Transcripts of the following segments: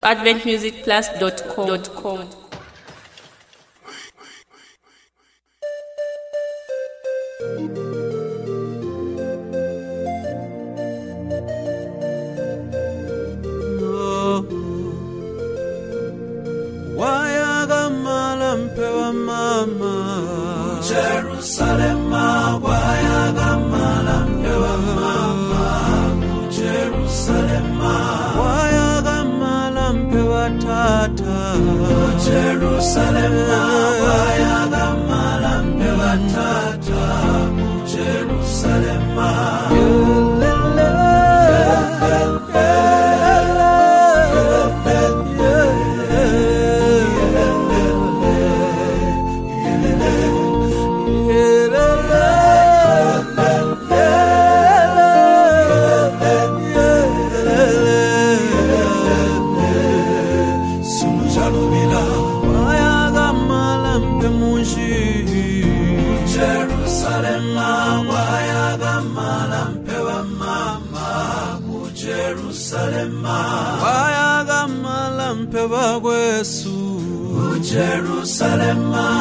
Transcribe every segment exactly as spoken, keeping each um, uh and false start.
advent music plus dot com. Wayagamala mama Jerusalem, wayagamala mama Jerusalem, wayagamala tata Jerusalem, wayagamala tata Jerusalem. Jerusalem, wayagamala mpewa mama Jerusalem, wayagamala mpewa kwesu Jerusalem,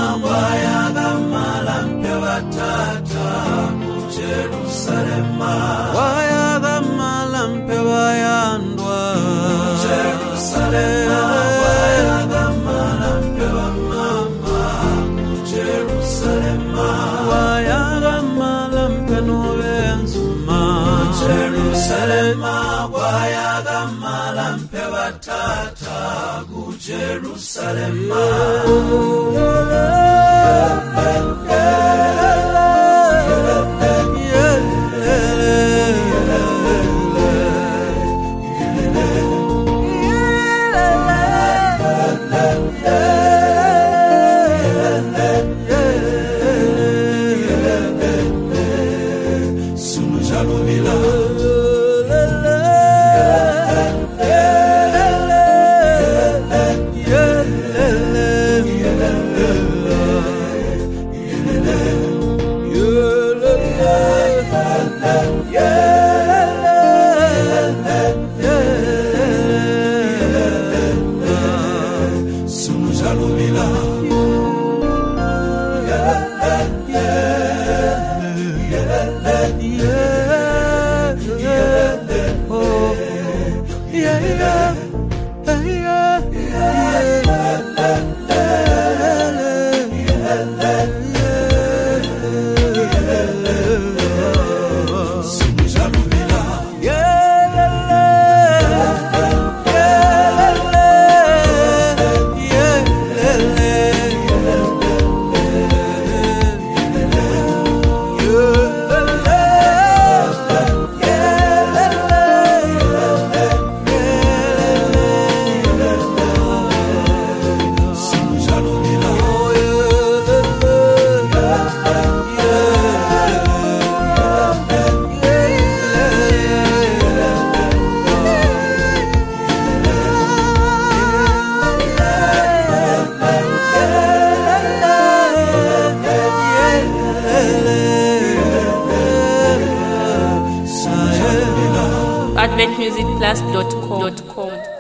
wayagamala mpewa tata Jerusalem, wayagamala mpewa yandwa Jerusalem, wayagamala mpewa mama Jerusalem, wayagamala mpenobenzuma Jerusalem, wayagamala mpewa tata Jerusalem. advent music plus dot com.